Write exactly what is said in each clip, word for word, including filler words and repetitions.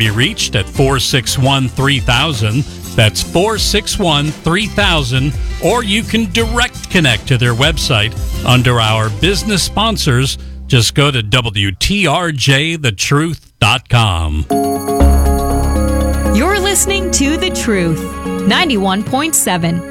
be reached at four six one, three thousand. That's four six one, three thousand. Or you can direct connect to their website under our business sponsors. Just go to W T R J the truth dot com. You're listening to The Truth, ninety-one point seven.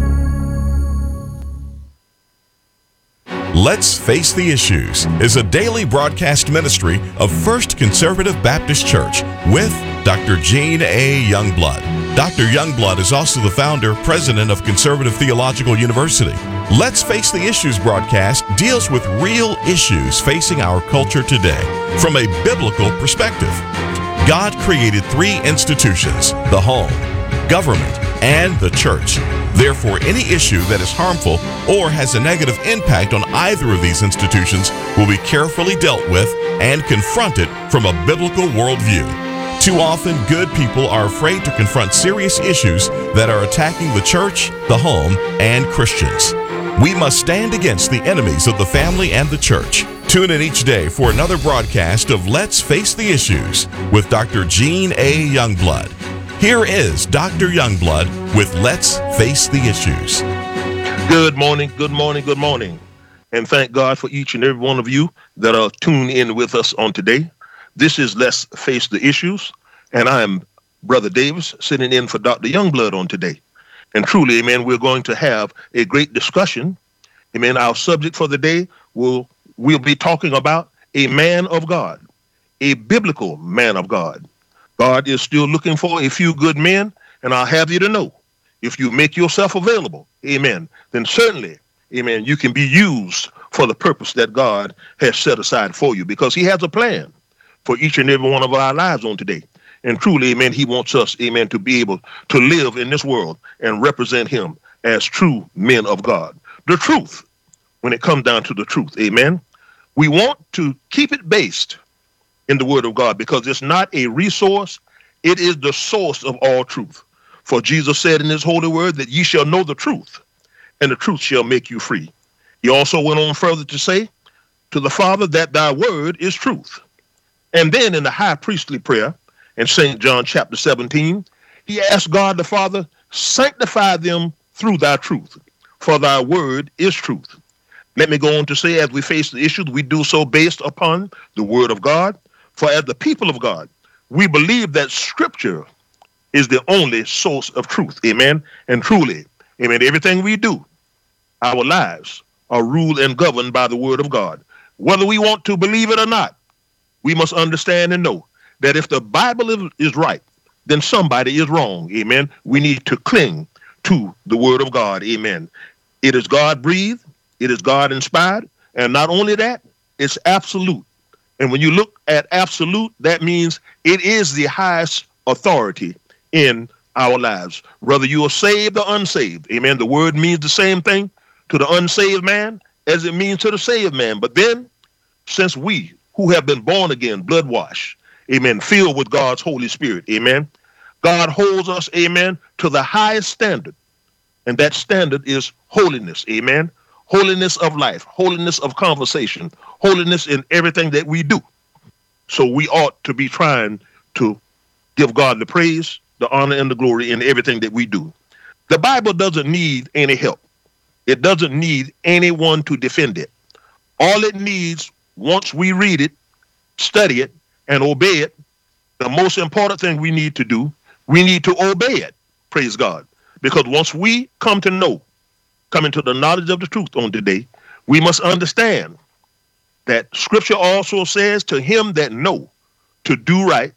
Let's Face the Issues is a daily broadcast ministry of First Conservative Baptist Church with Doctor Gene A. Youngblood. Doctor Youngblood is also the founder, president of Conservative Theological University. Let's Face the Issues broadcast deals with real issues facing our culture today from a biblical perspective. God created three institutions: the home, government, and the church. Therefore, any issue that is harmful or has a negative impact on either of these institutions will be carefully dealt with and confronted from a biblical worldview. Too often, good people are afraid to confront serious issues that are attacking the church, the home, and Christians. We must stand against the enemies of the family and the church. Tune in each day for another broadcast of Let's Face the Issues with Doctor Gene A. Youngblood. Here is Doctor Youngblood with Let's Face the Issues. Good morning, good morning, good morning. And thank God for each and every one of you that are tuned in with us on today. This is Let's Face the Issues, and I am Brother Davis sitting in for Doctor Youngblood on today. And truly, amen, we're going to have a great discussion. Amen, our subject for the day will we'll be talking about a man of God, a biblical man of God. God is still looking for a few good men, and I'll have you to know, if you make yourself available, amen, then certainly, amen, you can be used for the purpose that God has set aside for you, because he has a plan for each and every one of our lives on today. And truly, amen, he wants us, amen, to be able to live in this world and represent him as true men of God. The truth, when it comes down to the truth, amen, we want to keep it based in the word of God, because it's not a resource, it is the source of all truth. For Jesus said in his holy word that ye shall know the truth, and the truth shall make you free. He also went on further to say to the Father that thy word is truth. And then in the high priestly prayer in Saint John chapter seventeen, he asked God the Father, sanctify them through thy truth, for thy word is truth. Let me go on to say, as we face the issues, we do so based upon the word of God. For as the people of God, we believe that Scripture is the only source of truth. Amen. And truly, amen, everything we do, our lives are ruled and governed by the word of God. Whether we want to believe it or not, we must understand and know that if the Bible is, is right, then somebody is wrong. Amen. We need to cling to the word of God. Amen. It is God breathed. It is God inspired. And not only that, it's absolute. And when you look at absolute, that means it is the highest authority in our lives, whether you are saved or unsaved. Amen. The word means the same thing to the unsaved man as it means to the saved man. But then, since we who have been born again, blood washed, amen, filled with God's Holy Spirit, amen, God holds us, amen, to the highest standard. And that standard is holiness, amen. Holiness of life, holiness of conversation, holiness in everything that we do. So we ought to be trying to give God the praise, the honor, and the glory in everything that we do. The Bible doesn't need any help. It doesn't need anyone to defend it. All it needs, once we read it, study it, and obey it, the most important thing we need to do, we need to obey it. Praise God. Because once we come to know, come into the knowledge of the truth on today, we must understand that Scripture also says to him that know to do right,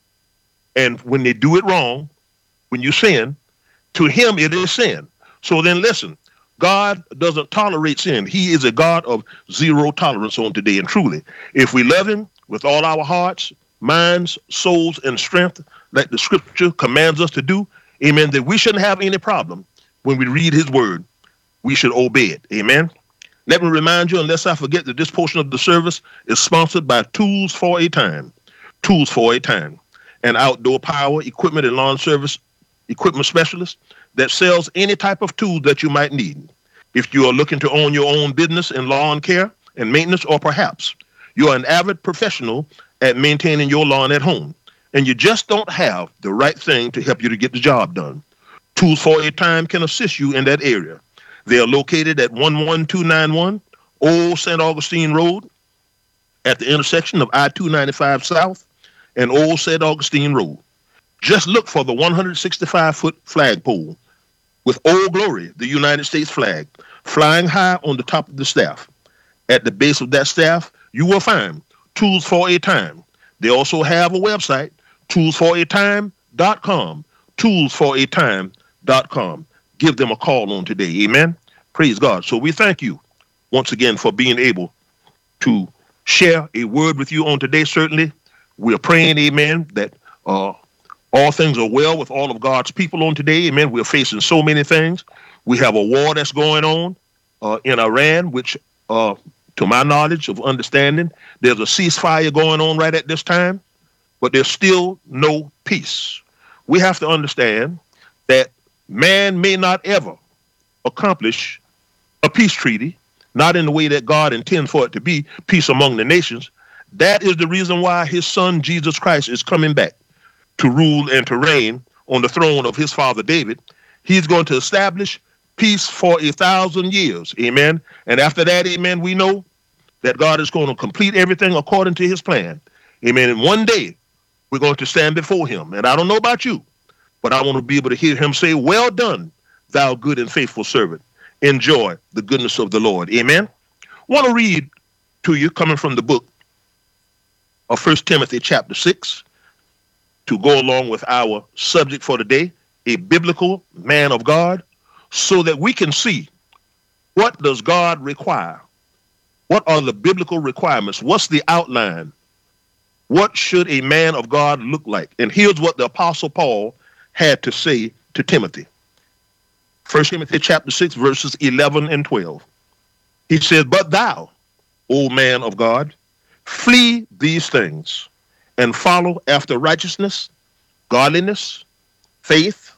and when they do it wrong, when you sin, to him it is sin. So then listen, God doesn't tolerate sin. He is a God of zero tolerance on today. And truly, if we love him with all our hearts, minds, souls, and strength, like the Scripture commands us to do, amen, that we shouldn't have any problem when we read his word. We should obey it. Amen. Let me remind you, unless I forget, that this portion of the service is sponsored by Tools for a Time. Tools for a Time, an outdoor power, equipment, and lawn service equipment specialist that sells any type of tool that you might need. If you are looking to own your own business in lawn care and maintenance, or perhaps you are an avid professional at maintaining your lawn at home, and you just don't have the right thing to help you to get the job done. Tools for a Time can assist you in that area. They are located at one one two nine one Old Saint Augustine Road at the intersection of I two ninety-five South and Old Saint Augustine Road. Just look for the one hundred sixty-five foot flagpole with Old Glory, the United States flag, flying high on the top of the staff. At the base of that staff, you will find Tools for a Time. They also have a website, tools for a time dot com, tools for a time dot com. Give them a call on today. Amen. Praise God. So we thank you once again for being able to share a word with you on today. Certainly, we're praying, amen, that uh, all things are well with all of God's people on today. Amen. We're facing so many things. We have a war that's going on uh, in Iran, which, uh, to my knowledge of understanding, there's a ceasefire going on right at this time, but there's still no peace. We have to understand that man may not ever accomplish a peace treaty, not in the way that God intends for it to be, peace among the nations. That is the reason why his son, Jesus Christ, is coming back to rule and to reign on the throne of his father David. He's going to establish peace for a thousand years. Amen. And after that, amen, we know that God is going to complete everything according to his plan. Amen. And one day we're going to stand before him. And I don't know about you, but I want to be able to hear him say, "Well done, thou good and faithful servant. Enjoy the goodness of the Lord." Amen. I want to read to you, coming from the book of First Timothy chapter six, to go along with our subject for today, a biblical man of God, so that we can see what does God require. What are the biblical requirements? What's the outline? What should a man of God look like? And here's what the Apostle Paul had to say to Timothy. First Timothy chapter six, verses eleven and twelve. He says, "But thou, O man of God, flee these things and follow after righteousness, godliness, faith,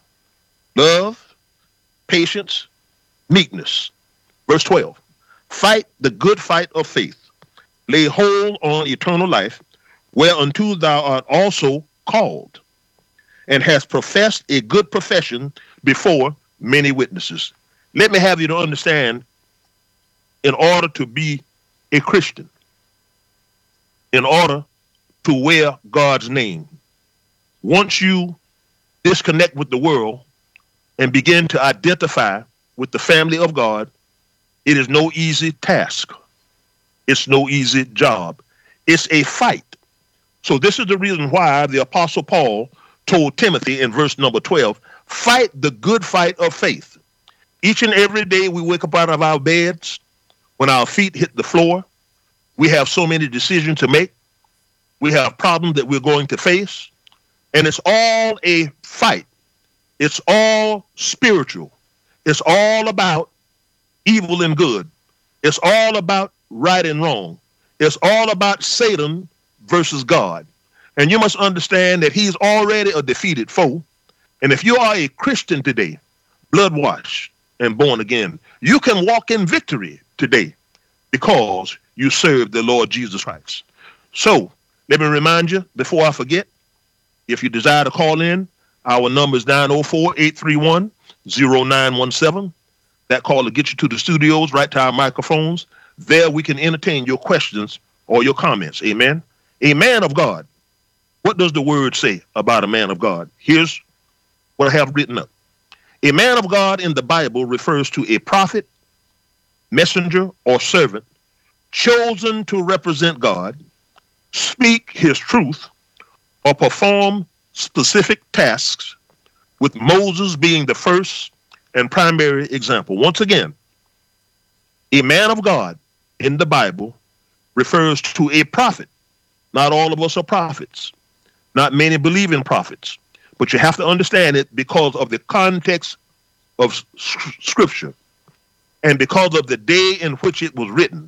love, patience, meekness." Verse twelve. "Fight the good fight of faith. Lay hold on eternal life, whereunto thou art also called, and hast professed a good profession before many witnesses." Let me have you to understand, in order to be a Christian, in order to wear God's name, once you disconnect with the world and begin to identify with the family of God, it is no easy task. It's no easy job. It's a fight. So this is the reason why the Apostle Paul told Timothy in verse number twelve, fight the good fight of faith. Each and every day we wake up out of our beds, when our feet hit the floor, we have so many decisions to make. We have problems that we're going to face, and it's all a fight. It's all spiritual. It's all about evil and good. It's all about right and wrong. It's all about Satan versus God. And you must understand that he's already a defeated foe. And if you are a Christian today, blood washed and born again, you can walk in victory today because you serve the Lord Jesus Christ. So let me remind you, before I forget, if you desire to call in, our number is nine oh four, eight three one, oh nine one seven. That call will get you to the studios, right to our microphones. There we can entertain your questions or your comments. Amen. A man of God. What does the word say about a man of God? Here's what I have written up. A man of God in the Bible refers to a prophet, messenger, or servant chosen to represent God, speak his truth, or perform specific tasks, with Moses being the first and primary example. Once again, a man of God in the Bible refers to a prophet. Not all of us are prophets. Not many believe in prophets. But you have to understand it because of the context of Scripture and because of the day in which it was written.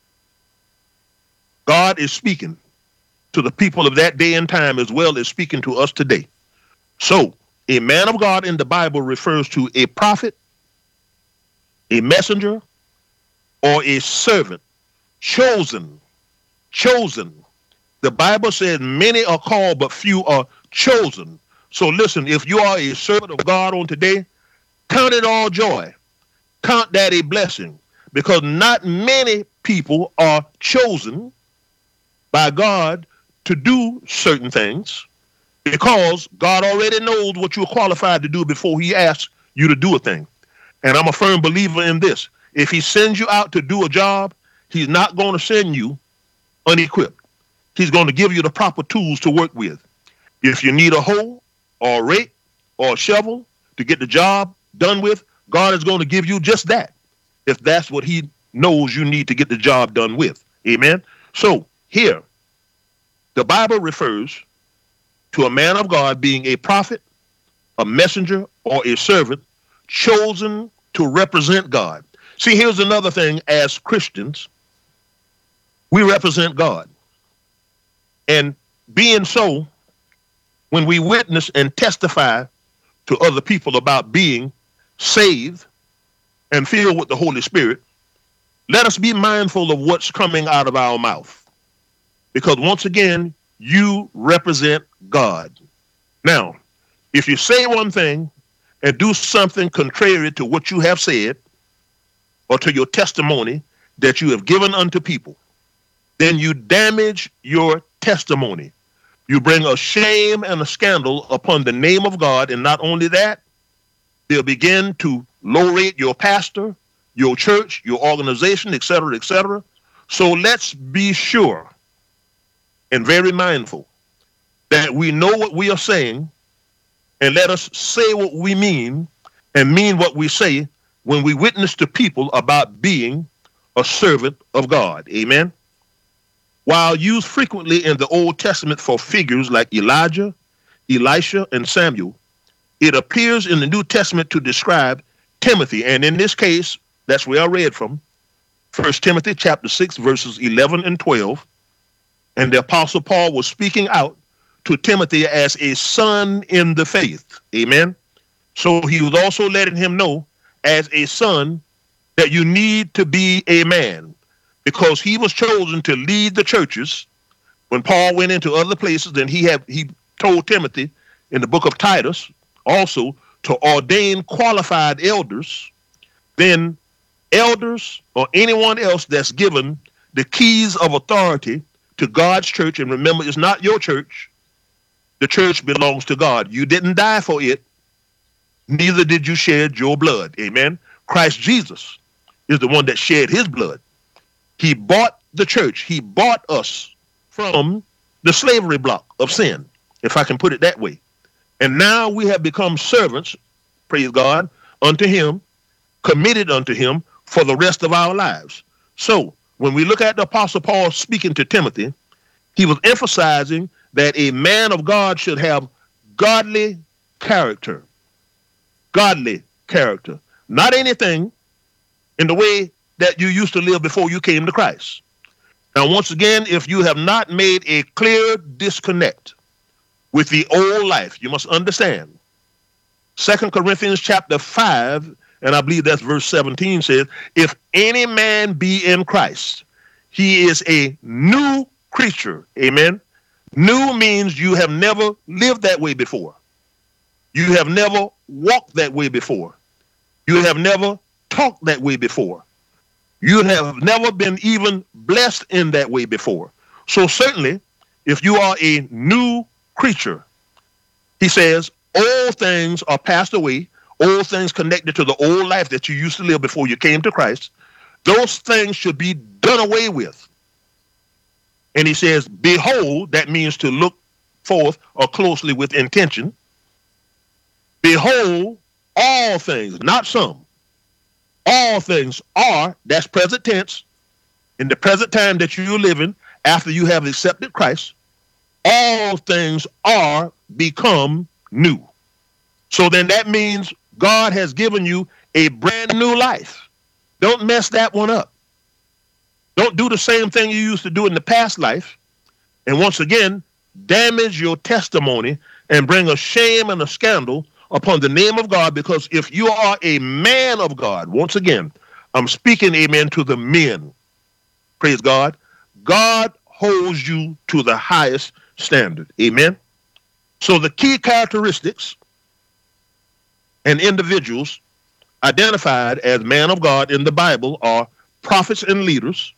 God is speaking to the people of that day and time as well as speaking to us today. So, a man of God in the Bible refers to a prophet, a messenger, or a servant chosen, chosen The Bible says many are called, but few are chosen. So listen, if you are a servant of God on today, count it all joy. Count that a blessing, because not many people are chosen by God to do certain things, because God already knows what you're qualified to do before he asks you to do a thing. And I'm a firm believer in this. If he sends you out to do a job, he's not going to send you unequipped. He's going to give you the proper tools to work with. If you need a hoe or a rake or a shovel to get the job done with, God is going to give you just that, if that's what he knows you need to get the job done with. Amen. So here, the Bible refers to a man of God being a prophet, a messenger, or a servant chosen to represent God. See, here's another thing. As Christians, we represent God. And being so, when we witness and testify to other people about being saved and filled with the Holy Spirit, let us be mindful of what's coming out of our mouth. Because once again, you represent God. Now, if you say one thing and do something contrary to what you have said or to your testimony that you have given unto people, then you damage your testimony. You bring a shame and a scandal upon the name of God. And not only that, they'll begin to low rate your pastor, your church, your organization, et cetera, et cetera. So let's be sure and very mindful that we know what we are saying, and let us say what we mean and mean what we say when we witness to people about being a servant of God. Amen. While used frequently in the Old Testament for figures like Elijah, Elisha, and Samuel, it appears in the New Testament to describe Timothy. And in this case, that's where I read from, First Timothy chapter six, verses eleven and twelve. And the Apostle Paul was speaking out to Timothy as a son in the faith. Amen. So he was also letting him know as a son that you need to be a man, because he was chosen to lead the churches. When Paul went into other places, then he had he told Timothy in the book of Titus also to ordain qualified elders. Then elders or anyone else that's given the keys of authority to God's church, and remember, it's not your church. The church belongs to God. You didn't die for it, neither did you shed your blood. Amen. Christ Jesus is the one that shed his blood. He bought the church. He bought us from the slavery block of sin, if I can put it that way. And now we have become servants, praise God, unto him, committed unto him for the rest of our lives. So when we look at the Apostle Paul speaking to Timothy, he was emphasizing that a man of God should have godly character. Godly character. Not anything in the way that you used to live before you came to Christ. Now, once again, if you have not made a clear disconnect with the old life, you must understand. Second Corinthians chapter five, and I believe that's verse seventeen, says, if any man be in Christ, he is a new creature. Amen. New means you have never lived that way before. You have never walked that way before. You have never talked that way before. You have never been even blessed in that way before. So certainly, if you are a new creature, he says, all things are passed away, all things connected to the old life that you used to live before you came to Christ, those things should be done away with. And he says, behold, that means to look forth or closely with intention. Behold, all things, not some. All things are, that's present tense, in the present time that you live in, after you have accepted Christ, all things are become new. So then that means God has given you a brand new life. Don't mess that one up. Don't do the same thing you used to do in the past life. And once again, damage your testimony and bring a shame and a scandal upon the name of God. Because if you are a man of God, once again, I'm speaking, amen, to the men. Praise God. God holds you to the highest standard. Amen. So the key characteristics and individuals identified as man of God in the Bible are prophets and leaders,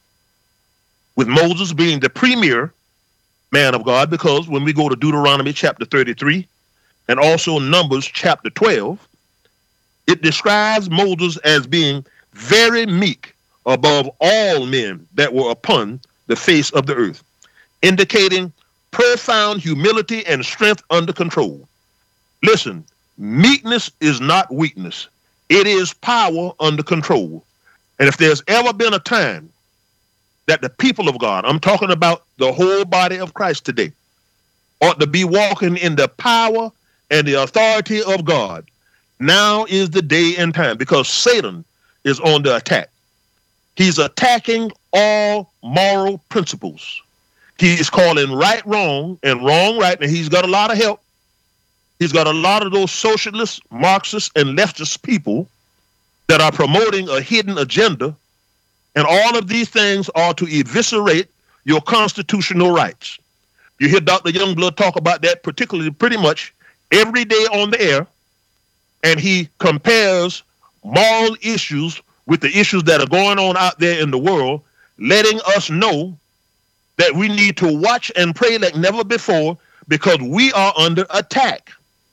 with Moses being the premier man of God, because when we go to Deuteronomy chapter thirty-three and also Numbers chapter twelve, it describes Moses as being very meek above all men that were upon the face of the earth, indicating profound humility and strength under control. Listen, meekness is not weakness. It is power under control. And if there's ever been a time that the people of God, I'm talking about the whole body of Christ today, ought to be walking in the power and the authority of God, now is the day and time, because Satan is on the attack. He's attacking all moral principles. He's calling right wrong and wrong right, and he's got a lot of help. He's got a lot of those socialists, Marxists, and leftist people that are promoting a hidden agenda, and all of these things are to eviscerate your constitutional rights. You hear Doctor Youngblood talk about that particularly pretty much every day on the air, and he compares moral issues with the issues that are going on out there in the world, letting us know that we need to watch and pray like never before, because we are under attack.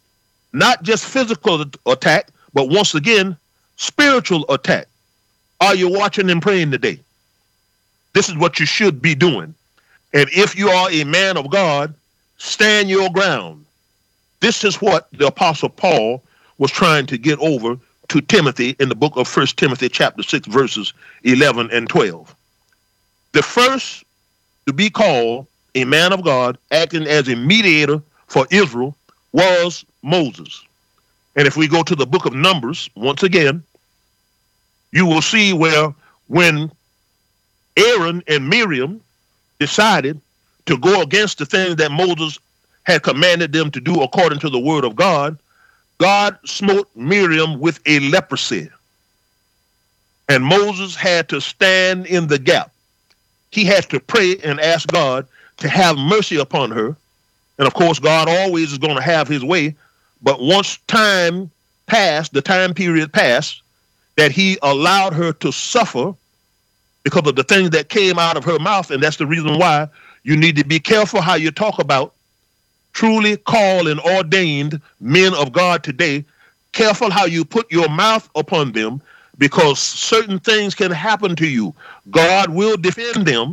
Not just physical attack, but once again, spiritual attack. Are you watching and praying today? This is what you should be doing. And if you are a man of God, stand your ground. This is what the Apostle Paul was trying to get over to Timothy in the book of First Timothy chapter six, verses eleven and twelve. The first to be called a man of God, acting as a mediator for Israel, was Moses. And if we go to the book of Numbers, once again, you will see where when Aaron and Miriam decided to go against the things that Moses had commanded them to do according to the word of God, God smote Miriam with a leprosy. And Moses had to stand in the gap. He had to pray and ask God to have mercy upon her. And of course, God always is going to have his way. But once time passed, the time period passed, that he allowed her to suffer because of the things that came out of her mouth. And that's the reason why you need to be careful how you talk about truly called and ordained men of God today. Careful how you put your mouth upon them, because certain things can happen to you. God will defend them,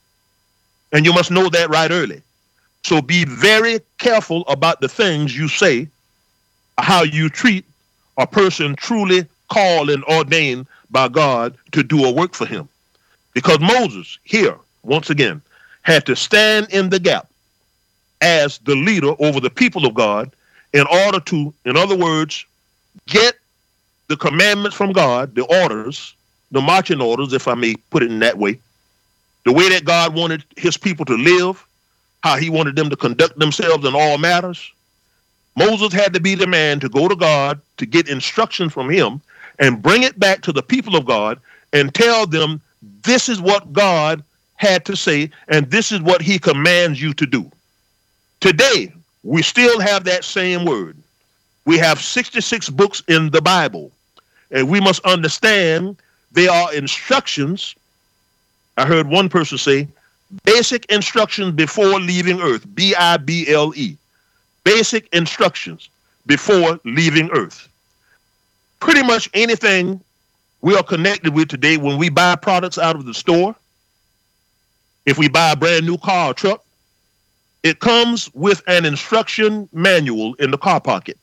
and you must know that right early. So be very careful about the things you say, how you treat a person truly called and ordained by God to do a work for him. Because Moses here, once again, had to stand in the gap as the leader over the people of God in order to, in other words, get the commandments from God, the orders, the marching orders, if I may put it in that way, the way that God wanted his people to live, how he wanted them to conduct themselves in all matters. Moses had to be the man to go to God to get instruction from him and bring it back to the people of God and tell them this is what God had to say and this is what he commands you to do. Today, we still have that same word. We have sixty-six books in the Bible, and we must understand they are instructions. I heard one person say, basic instructions before leaving earth, B I B L E. Basic instructions before leaving earth. Pretty much anything we are connected with today, when we buy products out of the store, if we buy a brand new car or truck, it comes with an instruction manual in the car pocket.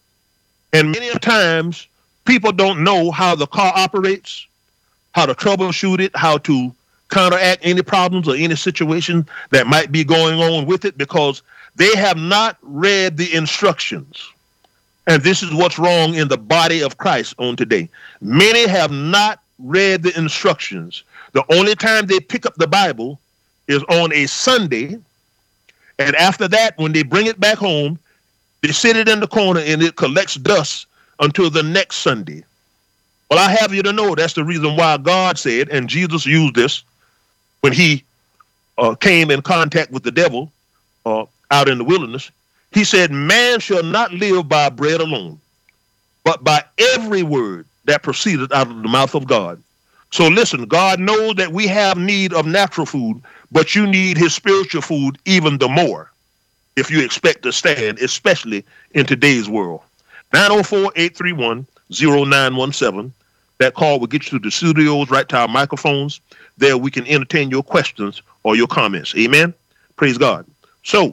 And many times, people don't know how the car operates, how to troubleshoot it, how to counteract any problems or any situation that might be going on with it, because they have not read the instructions. And this is what's wrong in the body of Christ on today. Many have not read the instructions. The only time they pick up the Bible is on a Sunday. And after that, when they bring it back home, they sit it in the corner and it collects dust until the next Sunday. Well, I have you to know that's the reason why God said, and Jesus used this when he uh, came in contact with the devil uh, out in the wilderness, he said, man shall not live by bread alone, but by every word that proceeded out of the mouth of God. So listen, God knows that we have need of natural food, but you need his spiritual food even the more if you expect to stand, especially in today's world. nine oh four, eight three one, oh nine one seven. That call will get you to the studios, right to our microphones. There we can entertain your questions or your comments. Amen? Praise God. So,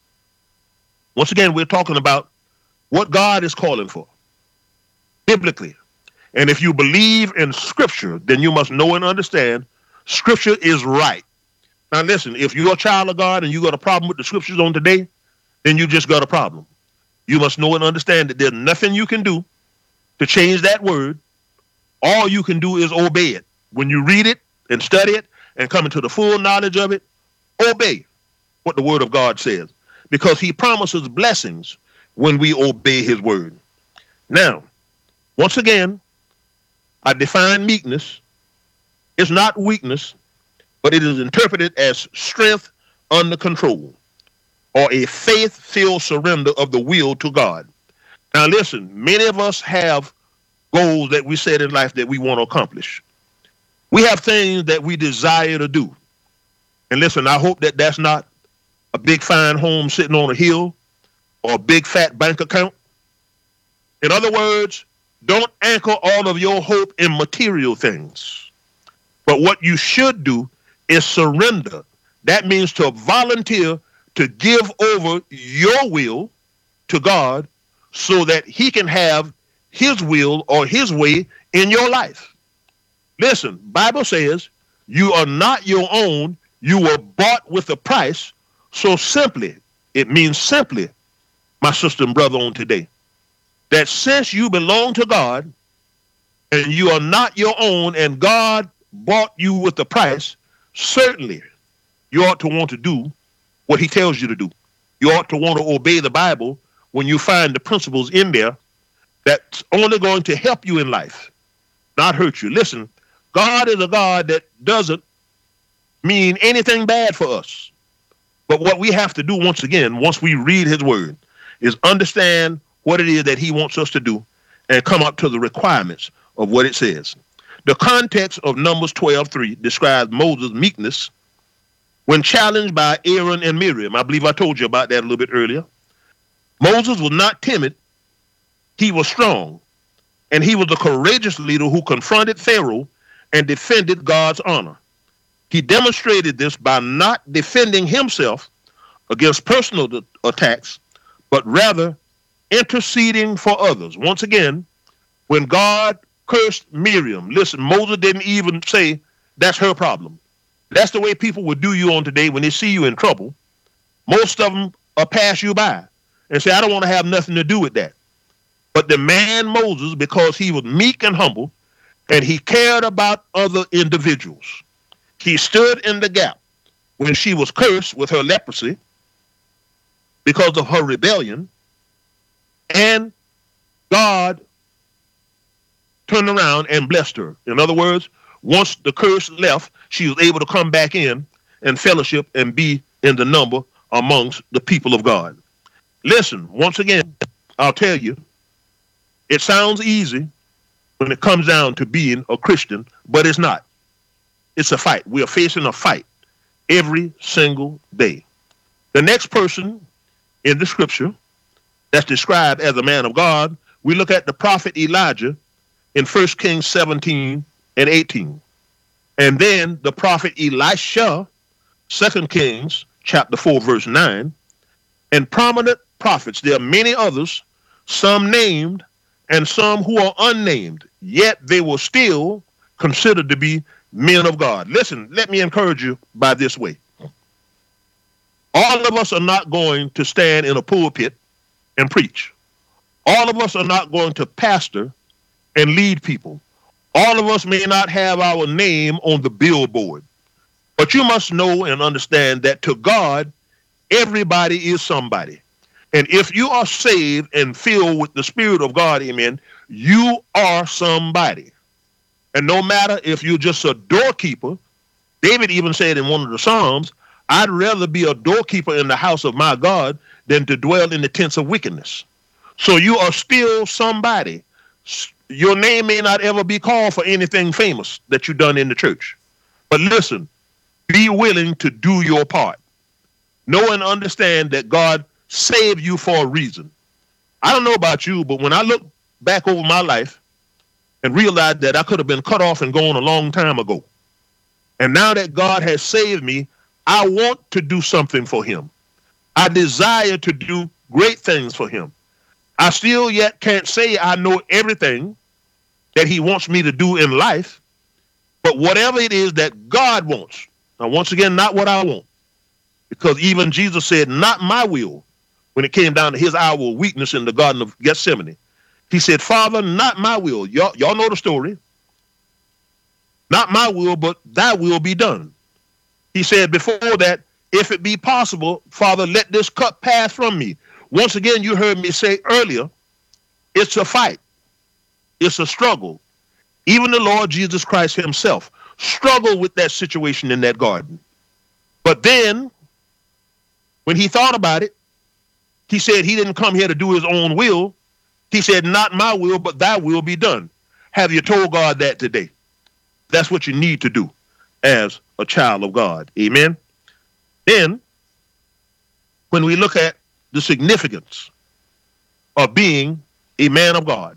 once again, we're talking about what God is calling for biblically. And if you believe in Scripture, then you must know and understand Scripture is right. Now listen, if you're a child of God and you got a problem with the Scriptures on today, then you just got a problem. You must know and understand that there's nothing you can do to change that word. All you can do is obey it. When you read it and study it and come into the full knowledge of it, obey what the Word of God says, because he promises blessings when we obey his word. Now, once again, I define meekness. It's not weakness, but it is interpreted as strength under control, or a faith-filled surrender of the will to God. Now listen, many of us have goals that we set in life that we want to accomplish. We have things that we desire to do. And listen, I hope that that's not a big fine home sitting on a hill or a big fat bank account. In other words, don't anchor all of your hope in material things. But what you should do is surrender. That means to volunteer to give over your will to God so that he can have his will or his way in your life. Listen, Bible says you are not your own. You were bought with a price. So simply, it means simply, my sister and brother on today, that since you belong to God and you are not your own and God bought you with the price, certainly you ought to want to do what he tells you to do. You ought to want to obey the Bible when you find the principles in there that's only going to help you in life, not hurt you. Listen, God is a God that doesn't mean anything bad for us. But what we have to do, once again, once we read his word, is understand what it is that he wants us to do and come up to the requirements of what it says. The context of Numbers twelve three describes Moses' meekness when challenged by Aaron and Miriam. I believe I told you about that a little bit earlier. Moses was not timid. He was strong. And he was a courageous leader who confronted Pharaoh and defended God's honor. He demonstrated this by not defending himself against personal d- attacks, but rather interceding for others. Once again, when God cursed Miriam, listen, Moses didn't even say that's her problem. That's the way people would do you on today when they see you in trouble. Most of them will pass you by and say, I don't want to have nothing to do with that. But the man Moses, because he was meek and humble, and he cared about other individuals, he stood in the gap when she was cursed with her leprosy because of her rebellion, and God turned around and blessed her. In other words, once the curse left, she was able to come back in and fellowship and be in the number amongst the people of God. Listen, once again, I'll tell you, it sounds easy when it comes down to being a Christian, but it's not. It's a fight. We are facing a fight every single day. The next person in the scripture that's described as a man of God, we look at the prophet Elijah in First Kings seventeen and eighteen. And then the prophet Elisha, Second Kings chapter four, verse nine. And prominent prophets, there are many others, some named and some who are unnamed, yet they were still considered to be men of God. Listen, let me encourage you by this way. All of us are not going to stand in a pulpit and preach. All of us are not going to pastor and lead people. All of us may not have our name on the billboard. But you must know and understand that to God, everybody is somebody. And if you are saved and filled with the Spirit of God, amen, you are somebody. And no matter if you're just a doorkeeper, David even said in one of the Psalms, I'd rather be a doorkeeper in the house of my God than to dwell in the tents of wickedness. So you are still somebody. Your name may not ever be called for anything famous that you've done in the church. But listen, be willing to do your part. Know and understand that God saved you for a reason. I don't know about you, but when I look back over my life and realize that I could have been cut off and gone a long time ago, and now that God has saved me, I want to do something for him. I desire to do great things for him. I still yet can't say I know everything that he wants me to do in life, but whatever it is that God wants, now once again, not what I want, because even Jesus said, not my will, when it came down to his hour of weakness in the Garden of Gethsemane. He said, Father, not my will. Y'all, y'all know the story. Not my will, but thy will be done. He said before that, if it be possible, Father, let this cup pass from me. Once again, you heard me say earlier, it's a fight. It's a struggle. Even the Lord Jesus Christ himself struggled with that situation in that garden. But then, when he thought about it, he said he didn't come here to do his own will. He said, not my will, but thy will be done. Have you told God that today? That's what you need to do as a child of God. Amen. Then, when we look at the significance of being a man of God,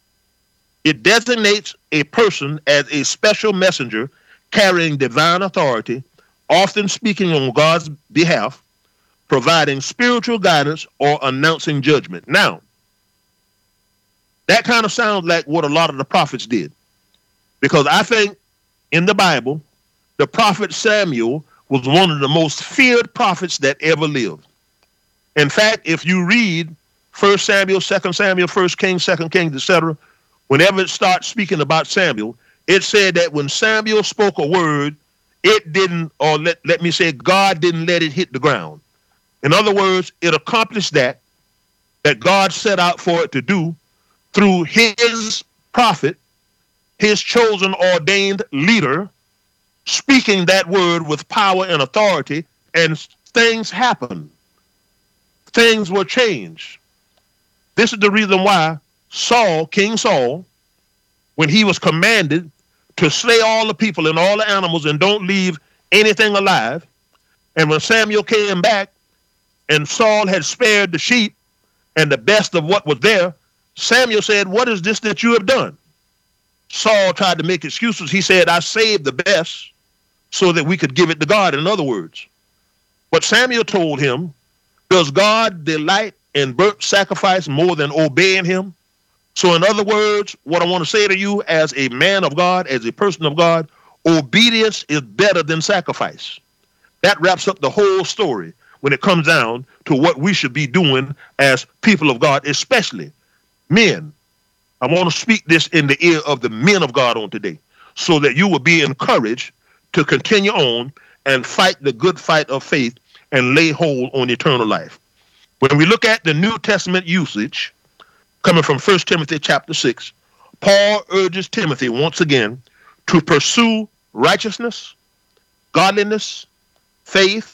it designates a person as a special messenger carrying divine authority, often speaking on God's behalf, providing spiritual guidance or announcing judgment. Now, that kind of sounds like what a lot of the prophets did, because I think in the Bible, the prophet Samuel was one of the most feared prophets that ever lived. In fact, if you read First Samuel, Second Samuel, First Kings, Second Kings, et cetera, whenever it starts speaking about Samuel, it said that when Samuel spoke a word, it didn't, or let, let me say, God didn't let it hit the ground. In other words, it accomplished that, that God set out for it to do through his prophet, his chosen ordained leader, speaking that word with power and authority, and things happened. Things were changed. This is the reason why Saul, King Saul, when he was commanded to slay all the people and all the animals and don't leave anything alive, and when Samuel came back and Saul had spared the sheep and the best of what was there, Samuel said, what is this that you have done? Saul tried to make excuses. He said, I saved the best so that we could give it to God. In other words, but Samuel told him, does God delight in burnt sacrifice more than obeying him? So in other words, what I want to say to you as a man of God, as a person of God, obedience is better than sacrifice. That wraps up the whole story when it comes down to what we should be doing as people of God, especially men. I want to speak this in the ear of the men of God on today, so that you will be encouraged to continue on and fight the good fight of faith and lay hold on eternal life. When we look at the New Testament usage coming from First Timothy chapter six, Paul urges Timothy once again to pursue righteousness, godliness, faith,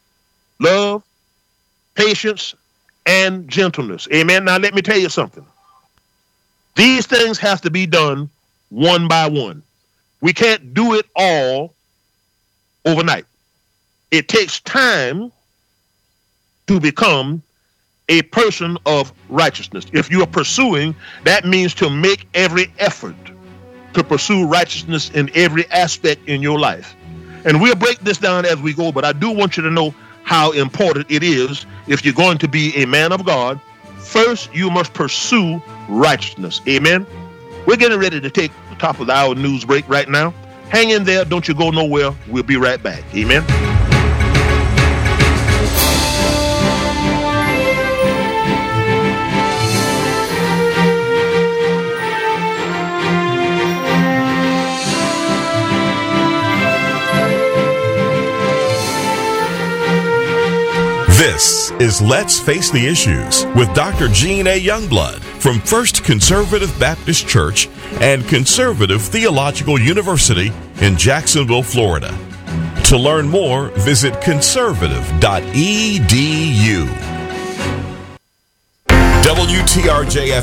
love, patience, and gentleness. Amen. Now let me tell you something. These things have to be done one by one. We can't do it all overnight. It takes time to become a person of righteousness. If you are pursuing, that means to make every effort to pursue righteousness in every aspect in your life. And we'll break this down as we go, but I do want you to know how important it is if you're going to be a man of God. First, you must pursue righteousness. Amen. We're getting ready to take the top of the hour news break right now. Hang in there. Don't you go nowhere. We'll be right back. Amen. This is Let's Face the Issues with Doctor Gene A. Youngblood from First Conservative Baptist Church and Conservative Theological University in Jacksonville, Florida. To learn more, visit conservative dot e d u. W T R J